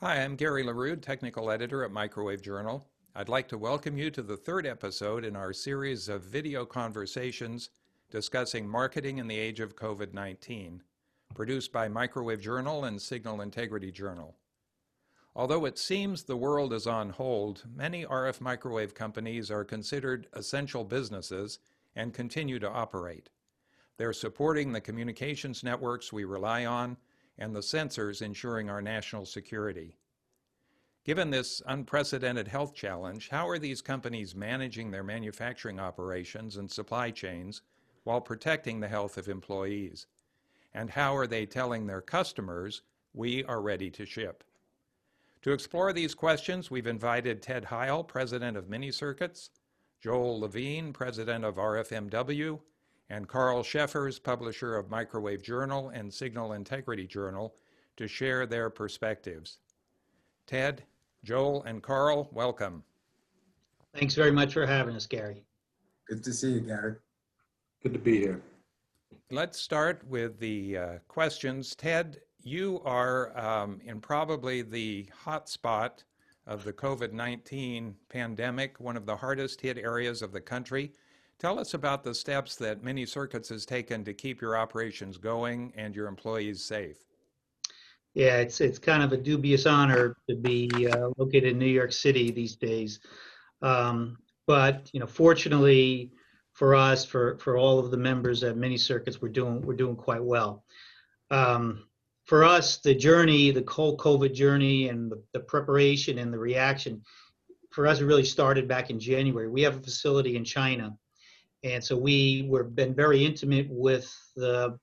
Hi, I'm Gary LaRue, Technical Editor at Microwave Journal. I'd like to welcome you to the third episode in our series of video conversations discussing marketing in the age of COVID-19, produced by Microwave Journal and Signal Integrity Journal. Although it seems the world is on hold, many RF microwave companies are considered essential businesses and continue to operate. They're supporting the communications networks we rely on and the sensors ensuring our national security. Given this unprecedented health challenge, how are these companies managing their manufacturing operations and supply chains while protecting the health of employees? And how are they telling their customers, we are ready to ship? To explore these questions, we've invited Ted Heil, president of Mini-Circuits, Joel Levine, president of RFMW, and Carl Scheffers, publisher of Microwave Journal and Signal Integrity Journal, to share their perspectives. Ted, Joel, and Carl, welcome. Thanks very much for having us, Gary. Good to see you, Gary. Good to be here. Let's start with the questions. Ted, you are in probably the hot spot of the COVID-19 pandemic, one of the hardest hit areas of the country. Tell us about the steps that Mini-Circuits has taken to keep your operations going and your employees safe. Yeah, it's kind of a dubious honor to be located in New York City these days. But fortunately for us, for all of the members at Mini-Circuits, we're doing quite well. For us, the journey, the whole COVID journey, and the preparation and the reaction, for us, it really started back in January. We have a facility in China, and so we've been very intimate with the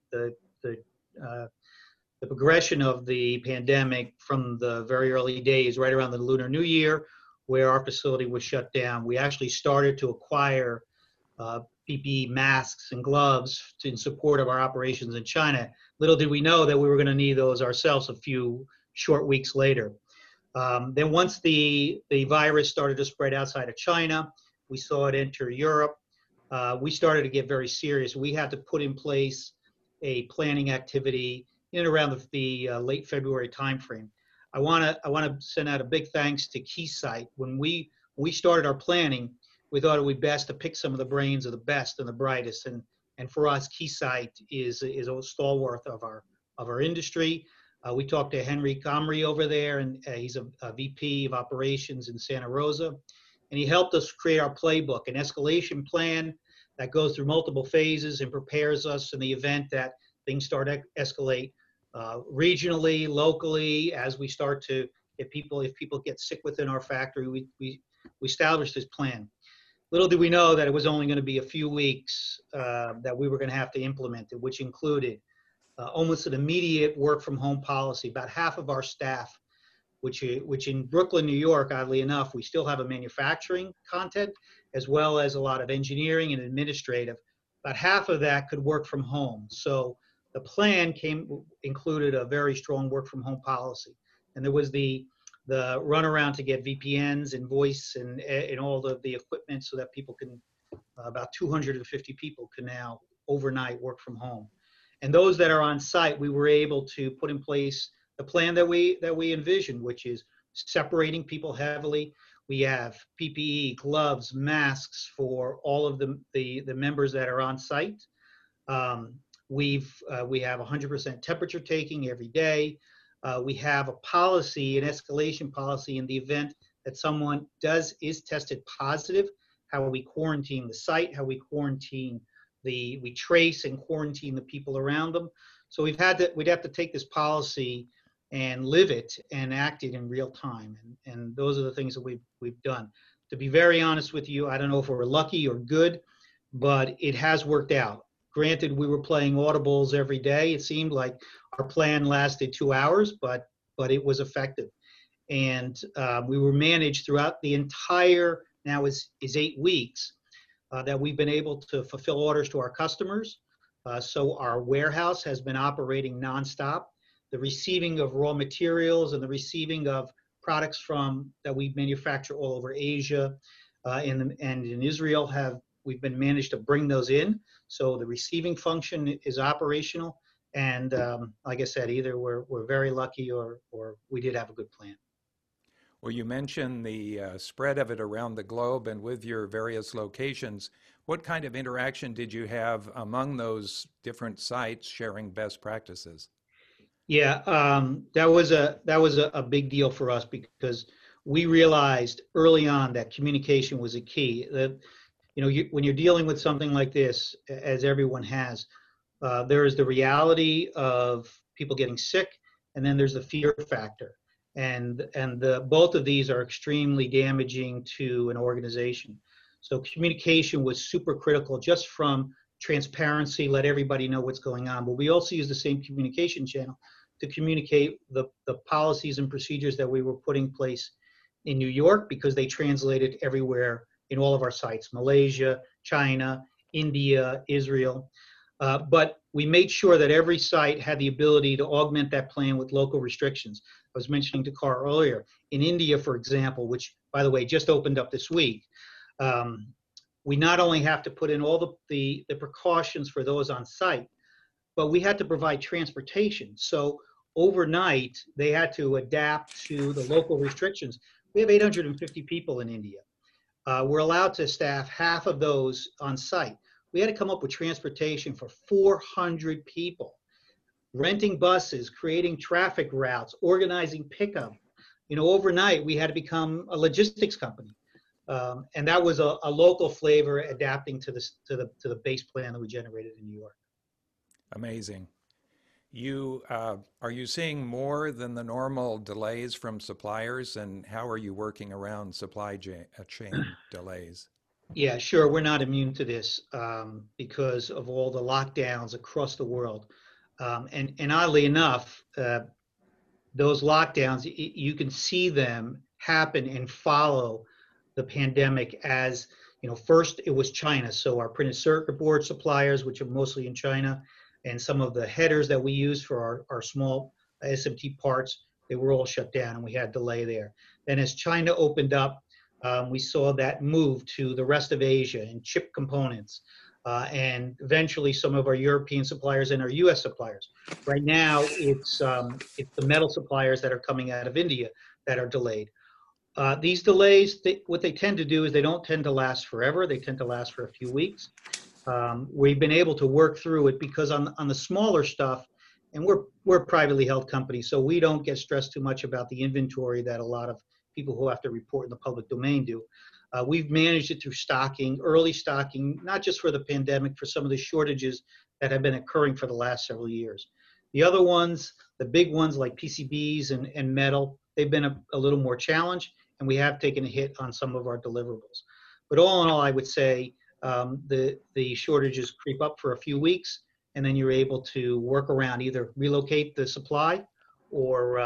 progression of the pandemic from the very early days, right around the Lunar New Year, where our facility was shut down. We actually started to acquire PPE masks and gloves in support of our operations in China. Little did we know that we were going to need those ourselves a few short weeks later. Then once the virus started to spread outside of China, we saw it enter Europe. We started to get very serious. We had to put in place a planning activity in and around the late February timeframe. I want to send out a big thanks to Keysight. When we started our planning, we thought it would be best to pick some of the brains of the best and the brightest. And for us, Keysight is a stalwart of our industry. We talked to Henry Comrie over there, and he's a VP of operations in Santa Rosa. And he helped us create our playbook, an escalation plan that goes through multiple phases and prepares us in the event that things start to escalate regionally, locally, as we start to, if people get sick within our factory, we established this plan. Little did we know that it was only going to be a few weeks that we were going to have to implement it, which included almost an immediate work from home policy. About half of our staff, which in Brooklyn, New York, oddly enough, we still have a manufacturing content as well as a lot of engineering and administrative. About half of that could work from home. So the plan included a very strong work from home policy. And there was the runaround to get VPNs and voice and all the equipment so that people can, about 250 people can now overnight work from home. And those that are on site, we were able to put in place the plan that we envisioned, which is separating people heavily. We have PPE, gloves, masks for all of the members that are on site. We have 100% temperature taking every day. We have a policy, an escalation policy, in the event that someone is tested positive, how we quarantine the site, how we we trace and quarantine the people around them. So we'd have to take this policy and live it and act it in real time. And those are the things that we've done. To be very honest with you, I don't know if we're lucky or good, but it has worked out. Granted, we were playing audibles every day. It seemed like our plan lasted 2 hours, but it was effective. And we were managed throughout the entire, now is 8 weeks, that we've been able to fulfill orders to our customers. So our warehouse has been operating nonstop. The receiving of raw materials and the receiving of products that we manufacture all over Asia and in Israel we've been managed to bring those in. So the receiving function is operational. And like I said, either we're very lucky or we did have a good plan. Well, you mentioned the spread of it around the globe and with your various locations. What kind of interaction did you have among those different sites sharing best practices? Yeah, that was a big deal for us because we realized early on that communication was a key. That when you're dealing with something like this, as everyone has, there is the reality of people getting sick, and then there's the fear factor, and both of these are extremely damaging to an organization. So communication was super critical, just from transparency, let everybody know what's going on. But we also use the same communication channel to communicate the policies and procedures that we were putting in place in New York, because they translated everywhere in all of our sites: Malaysia, China, India, Israel. But we made sure that every site had the ability to augment that plan with local restrictions. I was mentioning to Carr earlier, in India, for example, which, by the way, just opened up this week, um, we not only have to put in all the precautions for those on site, but we had to provide transportation. So overnight, they had to adapt to the local restrictions. We have 850 people in India. We're allowed to staff half of those on site. We had to come up with transportation for 400 people, renting buses, creating traffic routes, organizing pickup. Overnight, we had to become a logistics company. And that was a local flavor adapting to the base plan that we generated in New York. Amazing. You are you seeing more than the normal delays from suppliers, and how are you working around chain delays? Yeah, sure. We're not immune to this because of all the lockdowns across the world. And oddly enough, those lockdowns, you can see them happen and follow the pandemic. As first it was China. So our printed circuit board suppliers, which are mostly in China, and some of the headers that we use for our small SMT parts, they were all shut down, and we had delay there. Then as China opened up, we saw that move to the rest of Asia and chip components, and eventually some of our European suppliers and our U.S. suppliers. Right now, it's the metal suppliers that are coming out of India that are delayed. These delays, what they tend to do is they don't tend to last forever. They tend to last for a few weeks. We've been able to work through it because on the smaller stuff, and we're a privately held company, so we don't get stressed too much about the inventory that a lot of people who have to report in the public domain do. We've managed it through stocking, early stocking, not just for the pandemic, for some of the shortages that have been occurring for the last several years. The other ones, the big ones like PCBs and metal, they've been a little more challenged, and we have taken a hit on some of our deliverables. But all in all, I would say the shortages creep up for a few weeks, and then you're able to work around, either relocate the supply or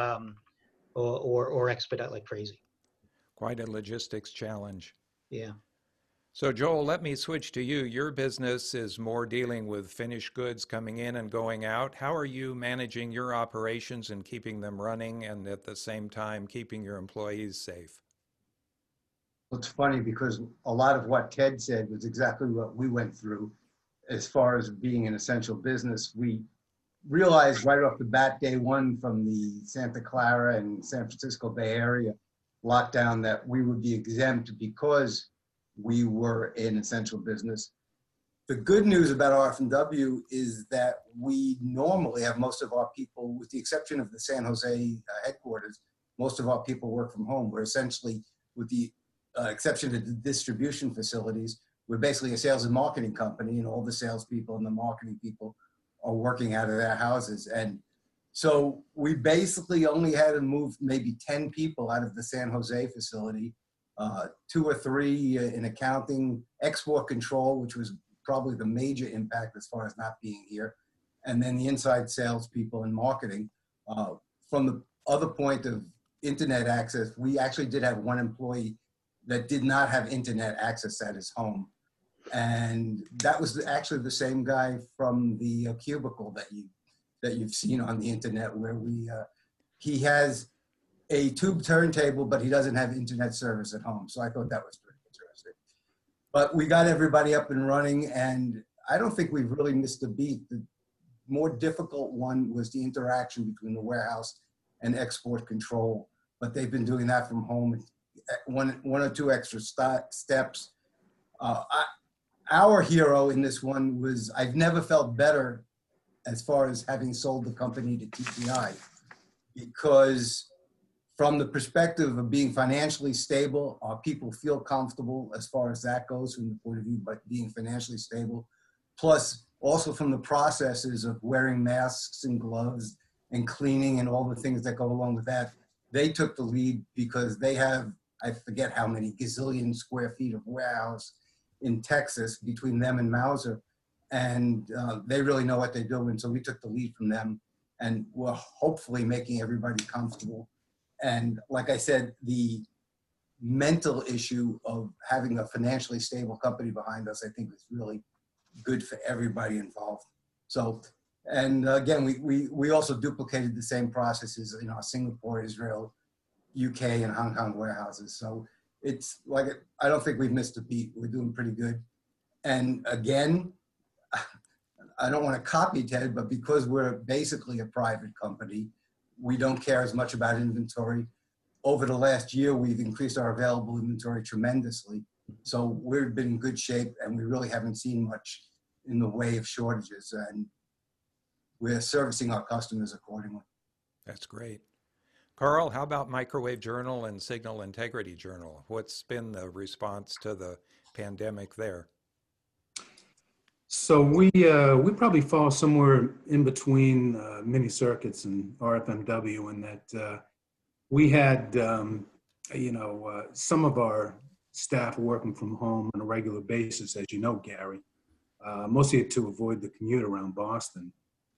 or expedite like crazy. Quite a logistics challenge. Yeah. So, Joel, let me switch to you. Your business is more dealing with finished goods coming in and going out. How are you managing your operations and keeping them running, and at the same time keeping your employees safe? Well, it's funny because a lot of what Ted said was exactly what we went through as far as being an essential business. We realized right off the bat, day one, from the Santa Clara and San Francisco Bay Area lockdown, that we would be exempt because we were an essential business. The good news about RF&W is that we normally have most of our people, with the exception of the San Jose headquarters, most of our people work from home. We're essentially, with the exception of the distribution facilities, we're basically a sales and marketing company, and all the salespeople and the marketing people are working out of their houses. And so we basically only had to move maybe 10 people out of the San Jose facility, 2 or 3 in accounting, export control, which was probably the major impact as far as not being here, and then the inside salespeople and marketing. From the other point of internet access, we actually did have one employee that did not have internet access at his home. And that was actually the same guy from the cubicle that you've seen on the internet, where he has a tube turntable, but he doesn't have internet service at home. So I thought that was pretty interesting. But we got everybody up and running, and I don't think we've really missed a beat. The more difficult one was the interaction between the warehouse and export control. but they've been doing that from home. One or two extra steps. Our hero in this one was, I've never felt better as far as having sold the company to TPI, because from the perspective of being financially stable, our people feel comfortable as far as that goes from the point of view of being financially stable. Plus, also from the processes of wearing masks and gloves and cleaning and all the things that go along with that. They took the lead because they have, I forget how many gazillion square feet of warehouse in Texas between them and Mauser. And they really know what they're doing. So we took the lead from them, and we're hopefully making everybody comfortable. And like I said, the mental issue of having a financially stable company behind us, I think is really good for everybody involved. So, and again, we also duplicated the same processes in our Singapore, Israel, UK, and Hong Kong warehouses. So it's like, I don't think we've missed a beat. We're doing pretty good. And again, I don't want to copy Ted, but because we're basically a private company, we don't care as much about inventory. Over the last year, we've increased our available inventory tremendously. So we've been in good shape, and we really haven't seen much in the way of shortages, and we're servicing our customers accordingly. That's great. Carl, how about Microwave Journal and Signal Integrity Journal? What's been the response to the pandemic there? So we probably fall somewhere in between mini circuits and RFMW, in that we had some of our staff working from home on a regular basis, as you know, Gary, mostly to avoid the commute around Boston.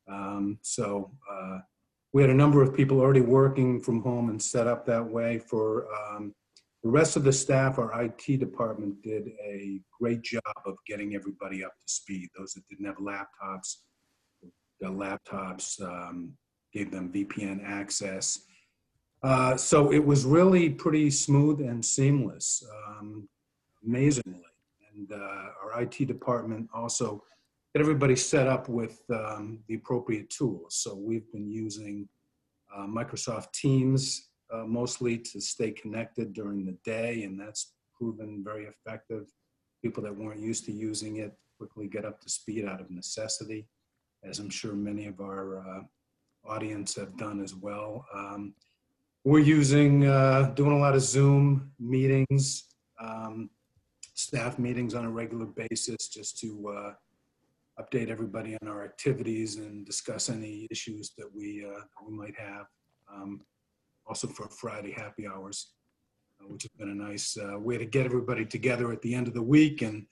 We had a number of people already working from home and set up that way. For the rest of the staff, our IT department did a great job of getting everybody up to speed. Those that didn't have laptops, got laptops, gave them VPN access. So it was really pretty smooth and seamless, amazingly. And our IT department also get everybody set up with the appropriate tools. So we've been using Microsoft Teams mostly to stay connected during the day, and that's proven very effective. People that weren't used to using it quickly get up to speed out of necessity, as I'm sure many of our audience have done as well. We're using, doing a lot of Zoom meetings, staff meetings on a regular basis, just to update everybody on our activities and discuss any issues that we might have. Also for Friday happy hours, which has been a nice way to get everybody together at the end of the week and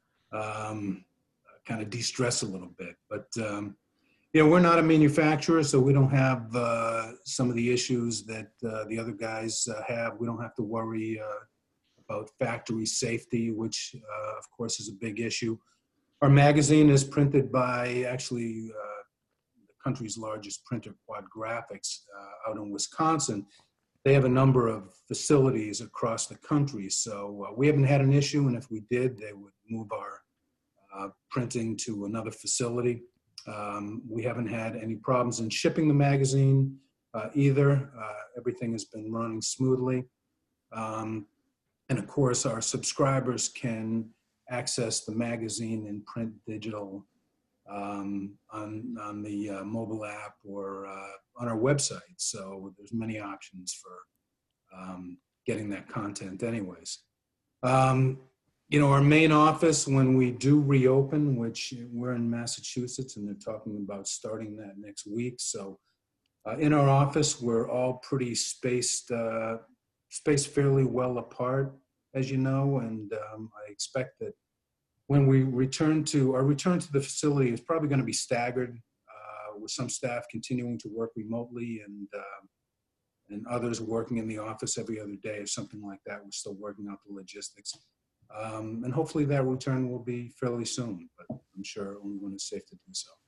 kind of de-stress a little bit. But we're not a manufacturer, so we don't have some of the issues that the other guys have. We don't have to worry about factory safety, which of course is a big issue. Our magazine is printed by actually the country's largest printer, Quad Graphics, out in Wisconsin. They have a number of facilities across the country, so we haven't had an issue, and if we did, they would move our printing to another facility. We haven't had any problems in shipping the magazine either. Everything has been running smoothly. And of course, our subscribers can access the magazine in print, digital, on the mobile app or on our website. So there's many options for getting that content anyways. Our main office, when we do reopen, which we're in Massachusetts and they're talking about starting that next week. So in our office, we're all pretty spaced fairly well apart, as you know, and I expect that when we return to the facility, it's probably going to be staggered, with some staff continuing to work remotely and others working in the office every other day or something like that. We're still working out the logistics. And hopefully that return will be fairly soon, but I'm sure only when it's safe to do so.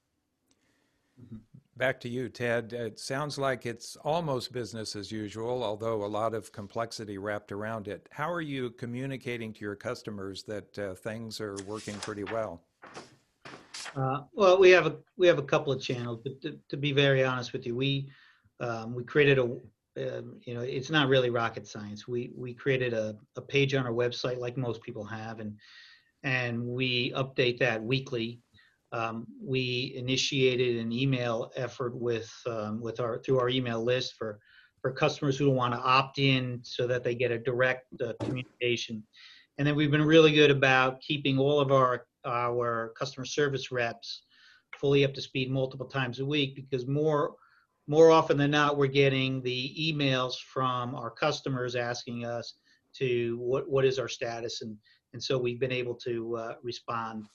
Back to you, Ted. It sounds like it's almost business as usual, although a lot of complexity wrapped around it. How are you communicating to your customers that things are working pretty well? Well, we have a couple of channels, but to be very honest with you, we created it's not really rocket science. We created a page on our website like most people have, and we update that weekly. We initiated an email effort with through our email list for customers who want to opt in so that they get a direct communication. And then we've been really good about keeping all of our customer service reps fully up to speed multiple times a week, because more often than not, we're getting the emails from our customers asking us to what is our status, and so we've been able to respond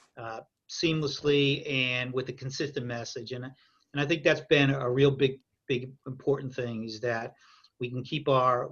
seamlessly and with a consistent message. And I think that's been a real big important thing, is that we can keep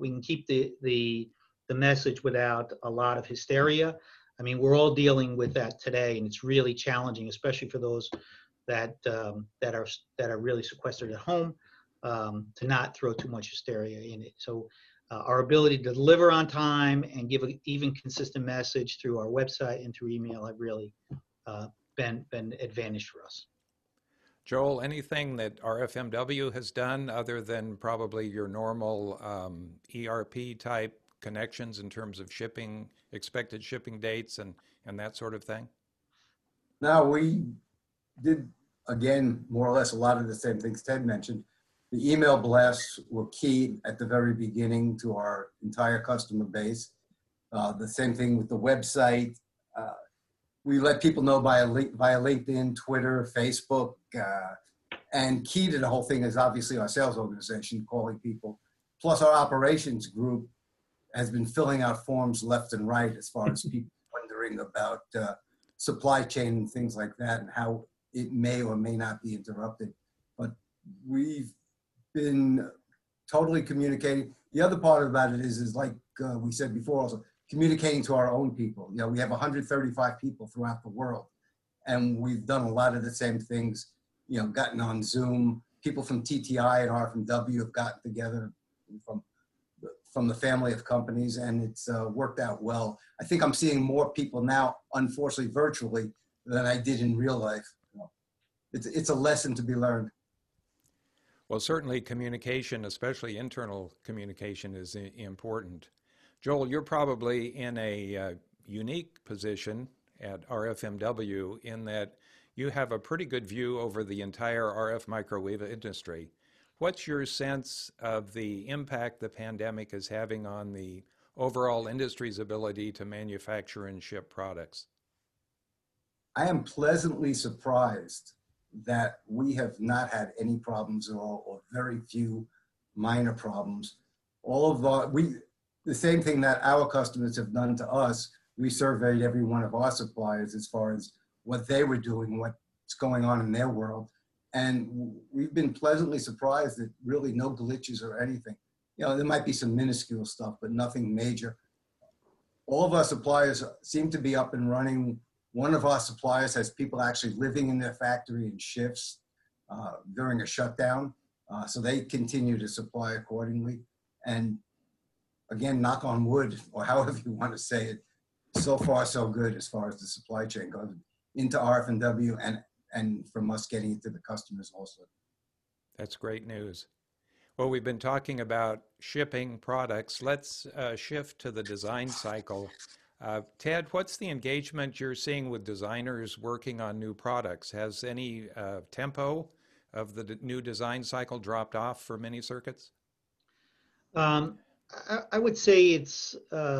the message without a lot of hysteria. I mean, we're all dealing with that today, and it's really challenging, especially for those that are really sequestered at home, to not throw too much hysteria in it. So our ability to deliver on time and give an even consistent message through our website and through email have really been advantage for us. Joel, anything that RFMW has done other than probably your normal ERP type connections in terms of shipping, expected shipping dates and that sort of thing? Now, we did, again, more or less a lot of the same things Ted mentioned. The email blasts were key at the very beginning to our entire customer base. The same thing with the website. We let people know via LinkedIn, Twitter, Facebook, and key to the whole thing is obviously our sales organization calling people. Plus our operations group has been filling out forms left and right as far as people wondering about supply chain and things like that and how it may or may not be interrupted. But we've been totally communicating. The other part about it is like we said before also, communicating to our own people. You know, we have 135 people throughout the world, and we've done a lot of the same things, you know, gotten on Zoom. People from TTI and RFMW have gotten together from the family of companies, and it's worked out well. I think I'm seeing more people now, unfortunately, virtually than I did in real life. You know, it's a lesson to be learned. Well, certainly communication, especially internal communication, is important. Joel, you're probably in a unique position at RFMW in that you have a pretty good view over the entire RF microwave industry. What's your sense of the impact the pandemic is having on the overall industry's ability to manufacture and ship products? I am pleasantly surprised that we have not had any problems at all, or very few minor problems. All of the same thing that our customers have done to us, we surveyed every one of our suppliers as far as what they were doing, what's going on in their world. And we've been pleasantly surprised that really no glitches or anything. You know, there might be some minuscule stuff, but nothing major. All of our suppliers seem to be up and running. One of our suppliers has people actually living in their factory in shifts during a shutdown. So they continue to supply accordingly. And again, knock on wood, or however you want to say it, so far so good as far as the supply chain goes into RFMW and from us getting it to the customers also. That's great news. Well, we've been talking about shipping products. Let's shift to the design cycle. Ted, what's the engagement you're seeing with designers working on new products? Has any tempo of the new design cycle dropped off for mini circuits? I would say it's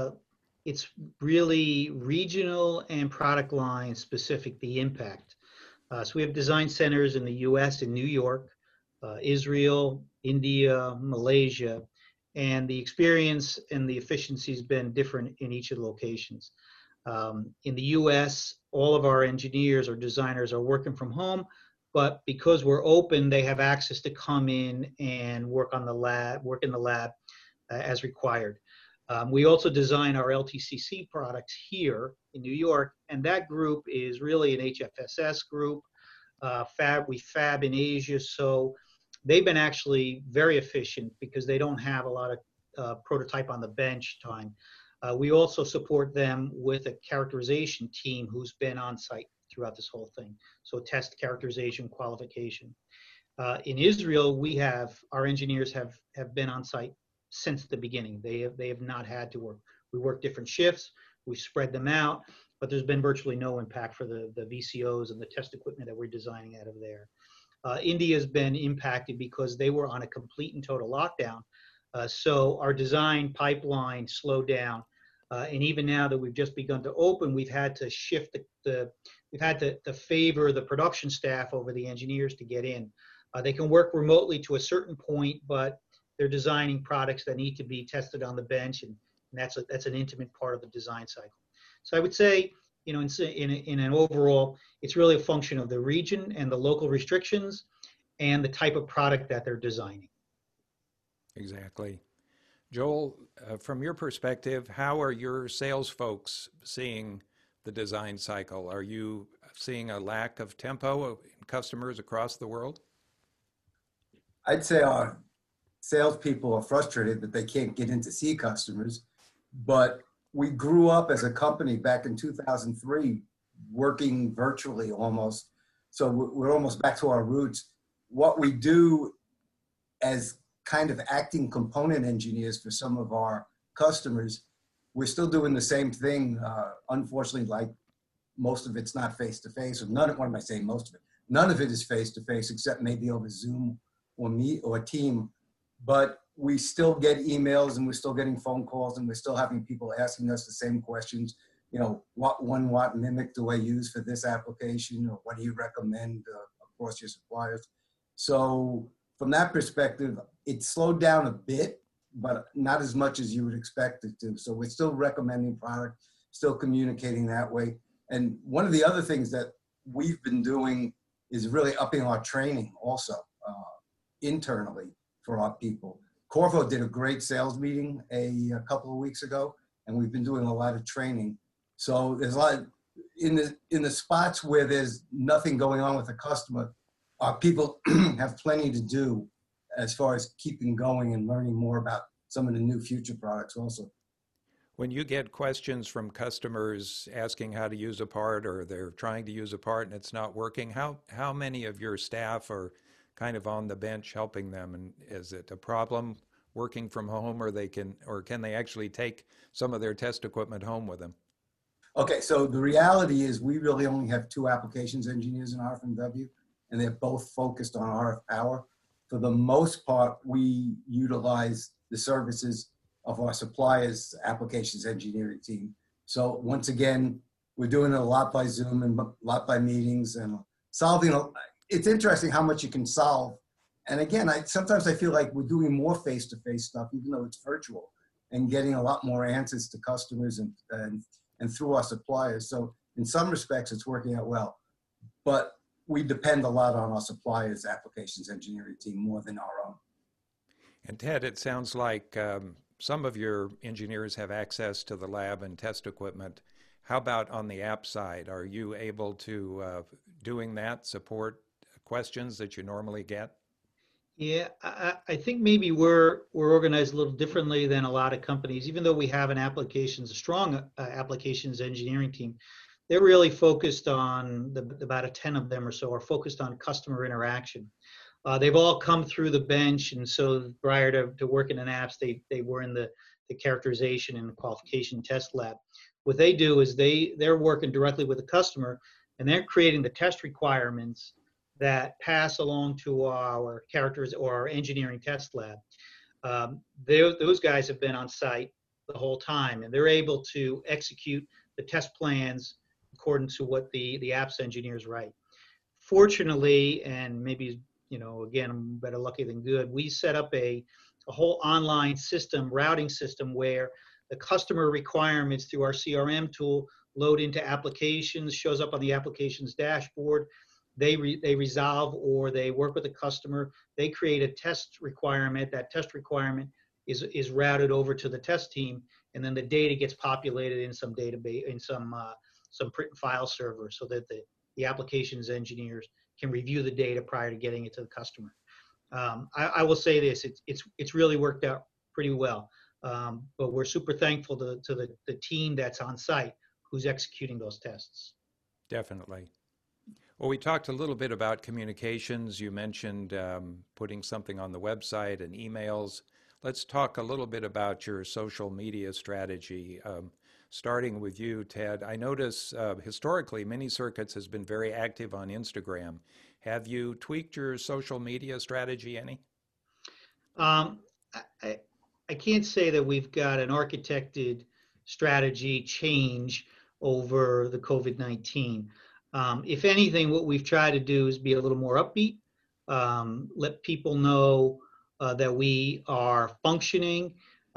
really regional and product line specific, the impact. So we have design centers in the US, in New York, Israel, India, Malaysia, and the experience and the efficiency has been different in each of the locations. In the US, all of our engineers or designers are working from home, but because we're open, they have access to come in and work in the lab as required. We also design our LTCC products here in New York, and that group is really an HFSS group. We fab in Asia, so they've been actually very efficient because they don't have a lot of prototype on the bench time. We also support them with a characterization team who's been on site throughout this whole thing. So test, characterization, qualification. In Israel, our engineers have been on site since the beginning. They have not had to work. We work different shifts. We spread them out, but there's been virtually no impact for the VCOs and the test equipment that we're designing out of there. India has been impacted because they were on a complete and total lockdown. So our design pipeline slowed down. And even now that we've just begun to open, we've had to shift we've had to favor the production staff over the engineers to get in. They can work remotely to a certain point, but they're designing products that need to be tested on the bench, and that's an intimate part of the design cycle. So I would say, in an overall, it's really a function of the region and the local restrictions and the type of product that they're designing. Exactly. Joel, from your perspective, how are your sales folks seeing the design cycle? Are you seeing a lack of tempo in customers across the world? I'd say our salespeople are frustrated that they can't get in to see customers, but we grew up as a company back in 2003, working virtually almost. So we're almost back to our roots. What we do as kind of acting component engineers for some of our customers, we're still doing the same thing. Unfortunately, like most of it's not face-to-face, or none of, what am I saying, most of it? None of it is face-to-face except maybe over Zoom or Meet or Team, but we still get emails and we're still getting phone calls and we're still having people asking us the same questions. What 1 watt MMIC do I use for this application, or what do you recommend across your suppliers? So from that perspective, it slowed down a bit, but not as much as you would expect it to. So we're still recommending product, still communicating that way. And one of the other things that we've been doing is really upping our training also internally for our people. Corvo did a great sales meeting a couple of weeks ago, and we've been doing a lot of training. So there's a lot in the spots where there's nothing going on with the customer. Our people have plenty to do as far as keeping going and learning more about some of the new future products also. When you get questions from customers asking how to use a part, or they're trying to use a part and it's not working, how many of your staff are kind of on the bench helping them? And is it a problem working from home, or can they actually take some of their test equipment home with them? Okay, so the reality is we really only have 2 applications engineers in RFMW, and they're both focused on RF power. For the most part, we utilize the services of our suppliers' applications engineering team. So once again, we're doing it a lot by Zoom and a lot by meetings and solving. It's interesting how much you can solve. And again, sometimes I feel like we're doing more face-to-face stuff, even though it's virtual, and getting a lot more answers to customers and through our suppliers. So in some respects, it's working out well. But we depend a lot on our suppliers' applications engineering team more than our own. And Ted, it sounds like some of your engineers have access to the lab and test equipment. How about on the app side? Are you able to doing that, support questions that you normally get? Yeah, I think maybe we're organized a little differently than a lot of companies. Even though we have a strong applications engineering team, they're really focused on about 10 of them or so are focused on customer interaction. They've all come through the bench, and so prior to working in apps, they were in the characterization and qualification test lab. What they do is they're working directly with the customer, and they're creating the test requirements that pass along to our characters or our engineering test lab. Those guys have been on site the whole time, and they're able to execute the test plans according to what the apps engineers write. Fortunately, and maybe, again, I'm better lucky than good, we set up a whole online system, routing system, where the customer requirements through our CRM tool load into applications, shows up on the applications dashboard. They resolve, or they work with the customer. They create a test requirement. That test requirement is routed over to the test team, and then the data gets populated in some database, in some print and file server, so that the applications engineers can review the data prior to getting it to the customer. I will say this: it's really worked out pretty well. But we're super thankful to the team that's on site who's executing those tests. Definitely. Well, we talked a little bit about communications. You mentioned putting something on the website and emails. Let's talk a little bit about your social media strategy. Starting with you, Ted, I notice historically Mini Circuits has been very active on Instagram. Have you tweaked your social media strategy any? Um, I can't say that we've got an architected strategy change over the COVID-19. If anything, what we've tried to do is be a little more upbeat, let people know that we are functioning,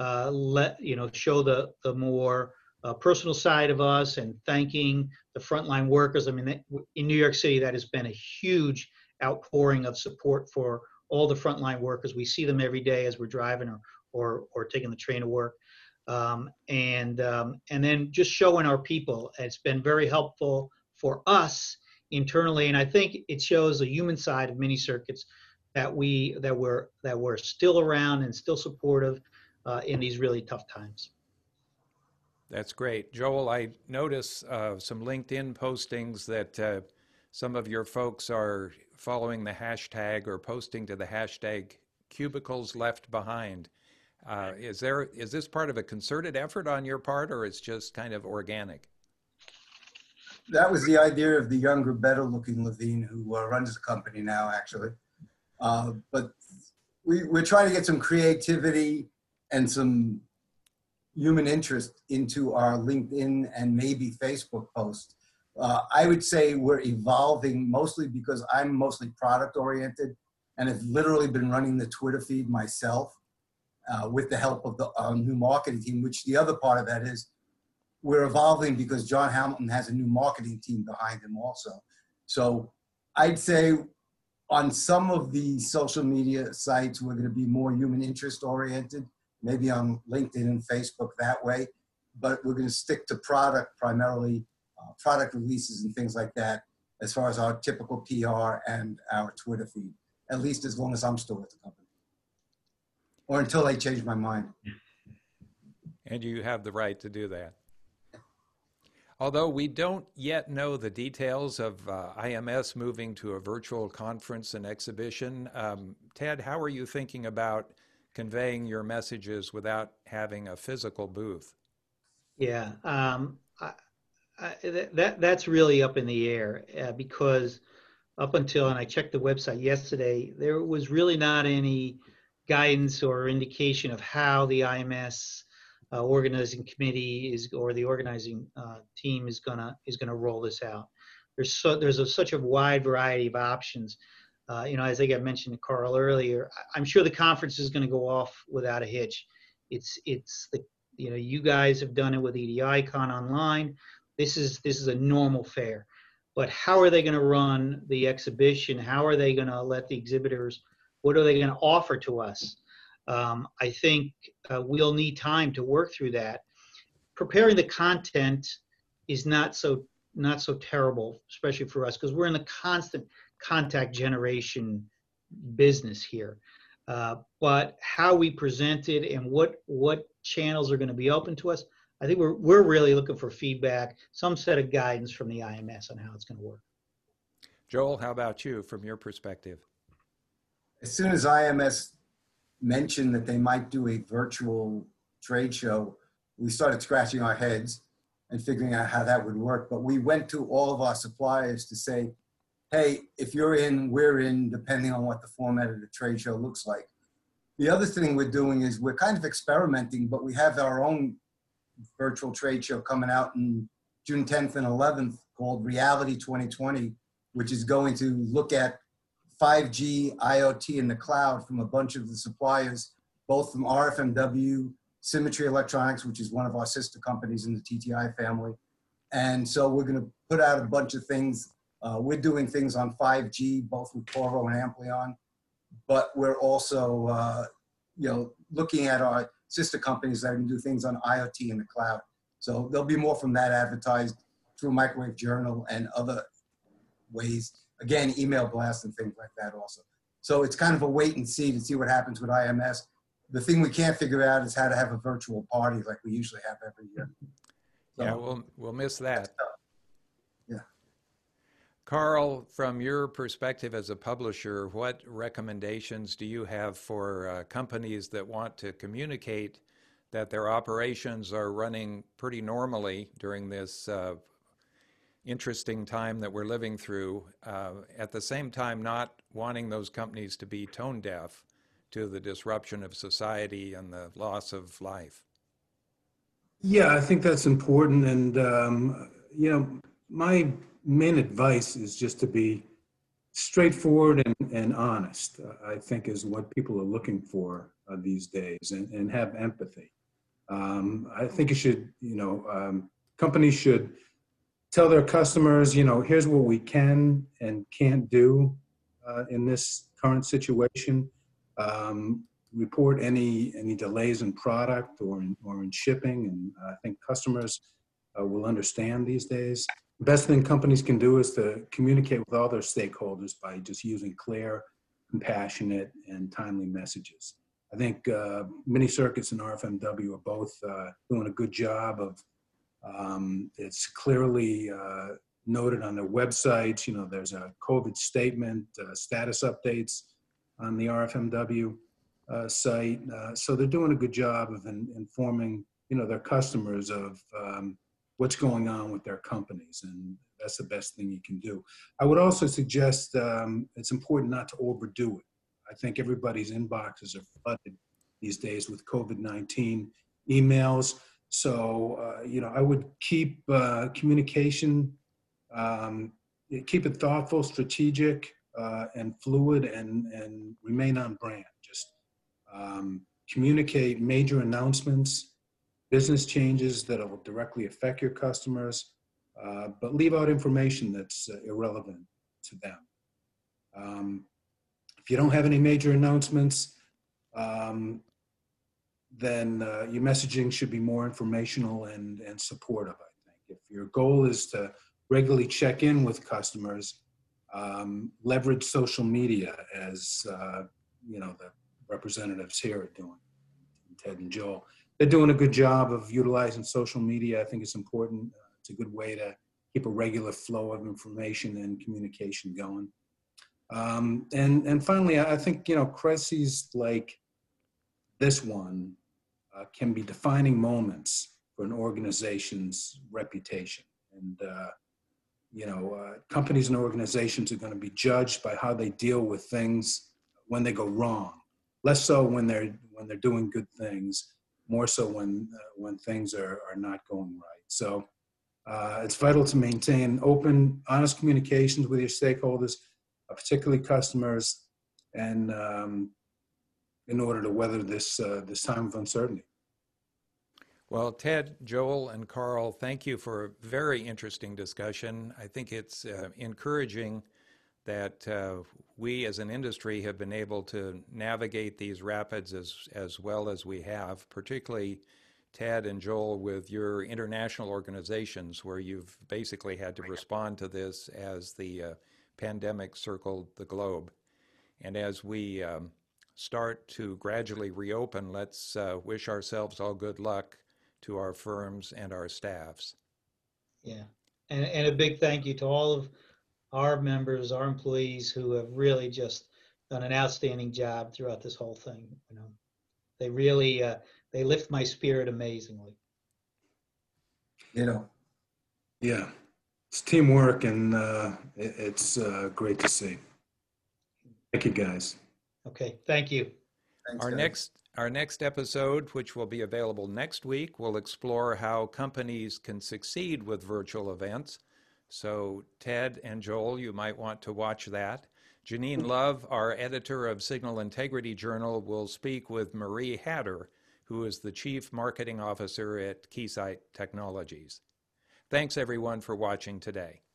show the more personal side of us and thanking the frontline workers. I mean, in New York City, that has been a huge outpouring of support for all the frontline workers. We see them every day as we're driving or taking the train to work. And then just showing our people. It's been very helpful for us internally, and I think it shows the human side of Mini Circuits that we're still around and still supportive in these really tough times. That's great. Joel, I notice some LinkedIn postings that some of your folks are following the hashtag or posting to the hashtag cubicles left behind. Is this part of a concerted effort on your part, or it's just kind of organic? That was the idea of the younger, better-looking Levine, who runs the company now, actually. But we're trying to get some creativity and some human interest into our LinkedIn and maybe Facebook posts. I would say we're evolving mostly because I'm mostly product-oriented and have literally been running the Twitter feed myself with the help of the new marketing team, which the other part of that is we're evolving because John Hamilton has a new marketing team behind him also. So I'd say on some of the social media sites, we're going to be more human interest oriented, maybe on LinkedIn and Facebook that way, but we're going to stick to product, primarily product releases and things like that, as far as our typical PR and our Twitter feed, at least as long as I'm still with the company, or until I change my mind. And you have the right to do that. Although we don't yet know the details of IMS moving to a virtual conference and exhibition, Ted, how are you thinking about conveying your messages without having a physical booth? Yeah, that's really up in the air because up until, and I checked the website yesterday, there was really not any guidance or indication of how the IMS organizing committee or the organizing team is gonna roll this out. There's such a wide variety of options. As I think I mentioned to Carl earlier, I'm sure the conference is going to go off without a hitch. It's you guys have done it with EDICon online. This is a normal fare. But how are they going to run the exhibition? How are they going to let the exhibitors? What are they going to offer to us? I think we'll need time to work through that. Preparing the content is not so terrible, especially for us, because we're in the constant contact generation business here. But how we present it and what channels are going to be open to us, I think we're really looking for feedback, some set of guidance from the IMS on how it's going to work. Joel, how about you from your perspective? As soon as IMS mentioned that they might do a virtual trade show, we started scratching our heads and figuring out how that would work. But we went to all of our suppliers to say, hey, if you're in, we're in, depending on what the format of the trade show looks like. The other thing we're doing is we're kind of experimenting, but we have our own virtual trade show coming out in June 10th and 11th called Reality 2020, which is going to look at 5G, IoT in the cloud from a bunch of the suppliers, both from RFMW, Symmetry Electronics, which is one of our sister companies in the TTI family. And so we're going to put out a bunch of things. We're doing things on 5G, both with Qorvo and Amplion, but we're also looking at our sister companies that can do things on IoT in the cloud. So there'll be more from that advertised through Microwave Journal and other ways. Again, email blasts and things like that also. So it's kind of a wait and see to see what happens with IMS. The thing we can't figure out is how to have a virtual party like we usually have every year. So, yeah, we'll miss that. yeah. Carl, from your perspective as a publisher, what recommendations do you have for companies that want to communicate that their operations are running pretty normally during this interesting time that we're living through, at the same time not wanting those companies to be tone deaf to the disruption of society and the loss of life? Yeah, I think that's important. And, my main advice is just to be straightforward and honest, I think is what people are looking for these days, and have empathy. I think you should, companies should tell their customers, here's what we can and can't do in this current situation. Report any delays in product or in shipping, and I think customers will understand these days. The best thing companies can do is to communicate with all their stakeholders by just using clear, compassionate, and timely messages. I think Mini Circuits and RFMW are both doing a good job of, it's clearly noted on their websites. There's a COVID statement, status updates on the RFMW site. So they're doing a good job of informing, their customers of what's going on with their companies, and that's the best thing you can do. I would also suggest it's important not to overdo it. I think everybody's inboxes are flooded these days with COVID-19 emails. So, I would keep communication, keep it thoughtful, strategic, and fluid, and remain on brand. Just communicate major announcements, business changes that will directly affect your customers, but leave out information that's irrelevant to them. If you don't have any major announcements, then your messaging should be more informational and supportive, I think. If your goal is to regularly check in with customers, leverage social media, as the representatives here are doing, Ted and Joel. They're doing a good job of utilizing social media. I think it's important. It's a good way to keep a regular flow of information and communication going. And finally, I think, crises like this one can be defining moments for an organization's reputation. And, companies and organizations are going to be judged by how they deal with things when they go wrong, less so when they're doing good things, more so when things are not going right. So it's vital to maintain open, honest communications with your stakeholders, particularly customers, and in order to weather this time of uncertainty. Well, Ted, Joel, and Carl, thank you for a very interesting discussion. I think it's encouraging that we as an industry have been able to navigate these rapids as well as we have, particularly Ted and Joel with your international organizations, where you've basically had to respond to this as the pandemic circled the globe. And as we start to gradually reopen, let's wish ourselves all good luck to our firms and our staffs. Yeah, and a big thank you to all of our members, our employees, who have really just done an outstanding job throughout this whole thing. They really they lift my spirit amazingly. You know, Yeah, it's teamwork, and it's great to see. Thank you, guys. Okay, thank you. thanks, Our guys. next episode, which will be available next week, will explore how companies can succeed with virtual events. So Ted and Joel, you might want to watch that. Janine Love, our editor of Signal Integrity Journal, will speak with Marie Hatter, who is the Chief Marketing Officer at Keysight Technologies. Thanks everyone for watching today.